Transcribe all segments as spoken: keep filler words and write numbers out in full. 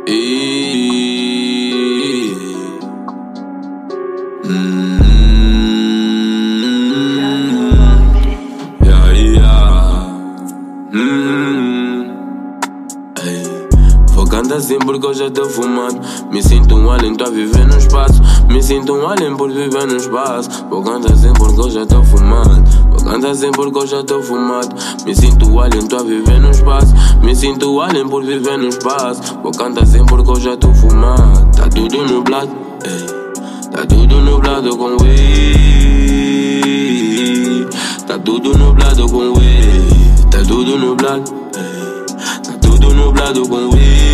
E... Mm. Yeah, yeah. Mm. Hey. Focando assim porque eu já tô fumando. Me sinto um alien, tô a viver no espaço. Me sinto um alien por viver no espaço. Focando assim porque eu já tô fumando. Focando assim porque eu já tô fumado. Me sinto um alien, tô a viver no espaço. Me sinto um alien por viver no espaço. Focando assim porque eu já tô fumado. Tá tudo nublado, ei. Tá tudo nublado com weed. Tá tudo nublado com weed. Tá tudo nublado, ei. Tá tudo nublado com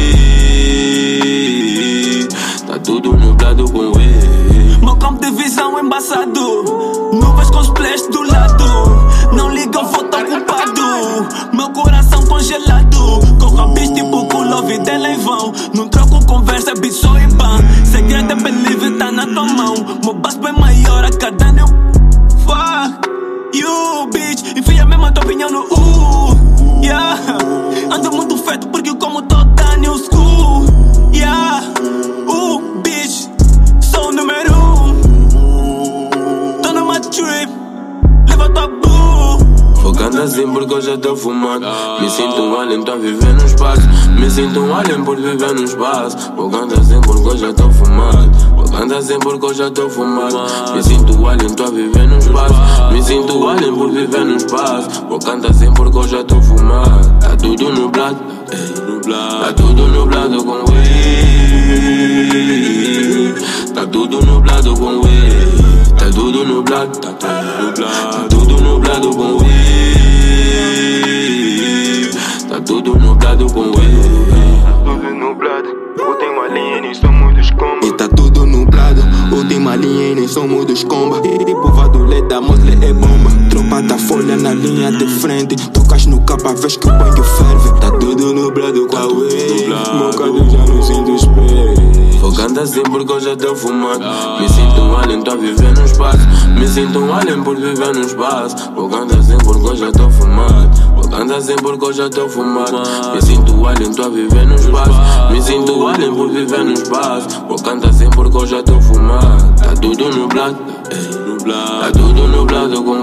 weed. Tá tudo nublado com weed. Meu campo de visão embaçado. Nuvens com splash do lado. Não liga, eu vou tá culpado. Meu coração congelado. Corro a bicho tipo com love dela em vão. Não troco conversa, bitch, só em ban. Segredo é believe, tá na tua mão. Meu baço bem maior a cada anel. Fuck you, bitch. Enfia mesmo a tua opinião no U. Yeah. Ando muito feito porque como tô da new school. Yeah. Uh, bitch. Sou o número um. Tô numa trip. Leva tua boo. Focando assim porque eu já tô fumando. Me sinto um alien, tô a viver no espaço. Me sinto um alien por viver no espaço. Focando assim porque eu já tô fumando. Focando assim porque eu já tô fumando. Me sinto um alien, tô a viver no espaço. Me sinto um alien por viver no espaço. Focando assim porque eu já tô fumando. Tá tudo nublado, ei. Tá tudo nublado com weed. Tá tudo nublado com weed. Tá tudo nublado, tá tudo nublado. Tá tudo nublado com weed. Tá tudo nublado com weed. Tudo nublado, última linha nem somos dos combos. E tá tudo nublado, última linha e nem somos dos comba. Tipo vaduleta, da mosle é bomba. Tropa da folha na linha de frente. Tocas no capa, vês que o banho ferve. Tá tudo nublado com a wave. Bocado já não sinto os pés. Focando assim porque eu já tô fumando. Me sinto um alien, tô a viver no espaço. Me sinto um alien por viver no espaço. Focando assim porque eu já tô fumando. Focando assim porque eu já tô fumando. Me sinto um alien, tô a viver no espaço. Me sinto um alien por viver no espaço. Focando assim porque eu já tô fumando. Tá tudo nublado, ei. Tá tudo nublado com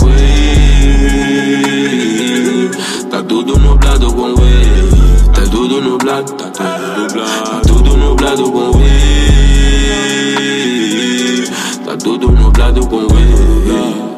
weed. Tá tudo nublado com weed. Tá tudo nublado, tá tudo nublado. Tá tudo nublado com weed. Tá tudo nublado com weed.